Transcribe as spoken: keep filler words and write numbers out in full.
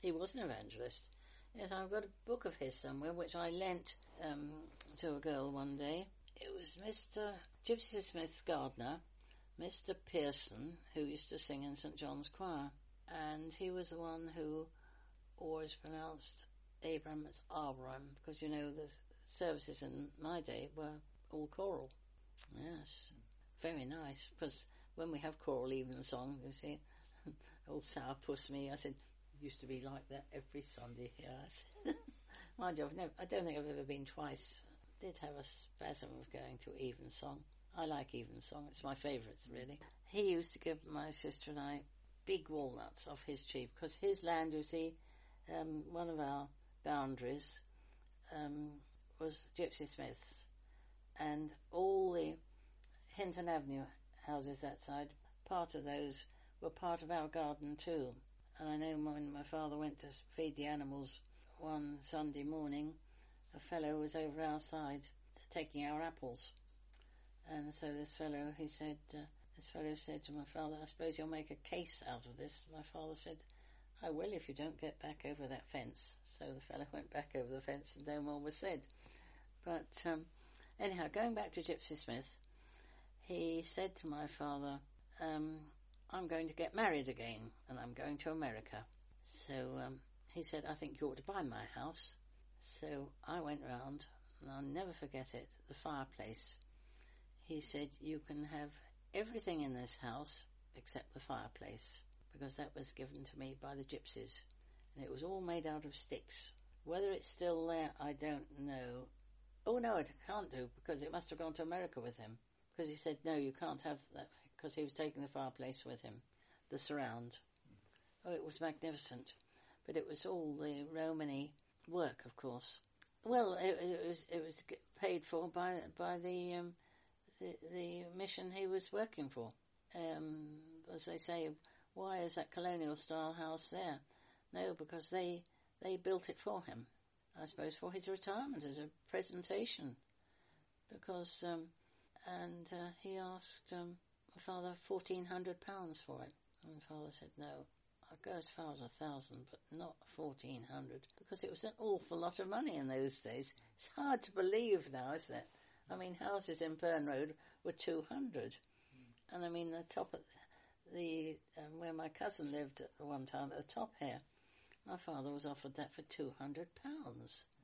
He was an evangelist. Yes, I've got a book of his somewhere, which I lent um, to a girl one day. It was Mister Gypsy Smith's gardener, Mister Pearson, who used to sing in St John's Choir. And he was the one who always pronounced Abraham as Abraham, because, you know, the services in my day were all choral. Yes, very nice, because when we have choral evensong, you see, old sourpuss me, I said, used to be like that every Sunday here. Mind you, I've never, I don't think I've ever been twice. I did have a spasm of going to evensong. I like evensong, it's my favourites, really. He used to give my sister and I big walnuts off his tree, because his land, you see, um, one of our boundaries um, was Gypsy Smith's, and all the Hinton Avenue houses that side, part of those were part of our garden too. And I know when my father went to feed the animals one Sunday morning, a fellow was over our side taking our apples. And so this fellow, he said, uh, this fellow said to my father, I suppose you'll make a case out of this. My father said, I will if you don't get back over that fence. So the fellow went back over the fence and no more was said. But um, anyhow, going back to Gypsy Smith, he said to my father, um, I'm going to get married again and I'm going to America. So um, he said, I think you ought to buy my house. So I went round, and I'll never forget it, the fireplace. He said, you can have everything in this house except the fireplace, because that was given to me by the gypsies, and it was all made out of sticks. Whether it's still there, I don't know. Oh no, it can't do, because it must have gone to America with him, because he said, no, you can't have that, because he was taking the fireplace with him, the surround. Oh, it was magnificent, but it was all the Romany work, of course. Well, it, it was it was paid for by by the um, the, the mission he was working for. Um, as they say, why is that colonial style house there? No, because they they built it for him. I suppose for his retirement as a presentation. Because um, and uh, he asked um, my father fourteen hundred pounds for it, and my father said no. I'd go as far as a thousand, but not fourteen hundred, because it was an awful lot of money in those days. It's hard to believe now, isn't it? I mean, houses in Pern Road were two hundred, mm. and I mean the top of the um, where my cousin lived at one time at the top here, my father was offered that for two hundred pounds.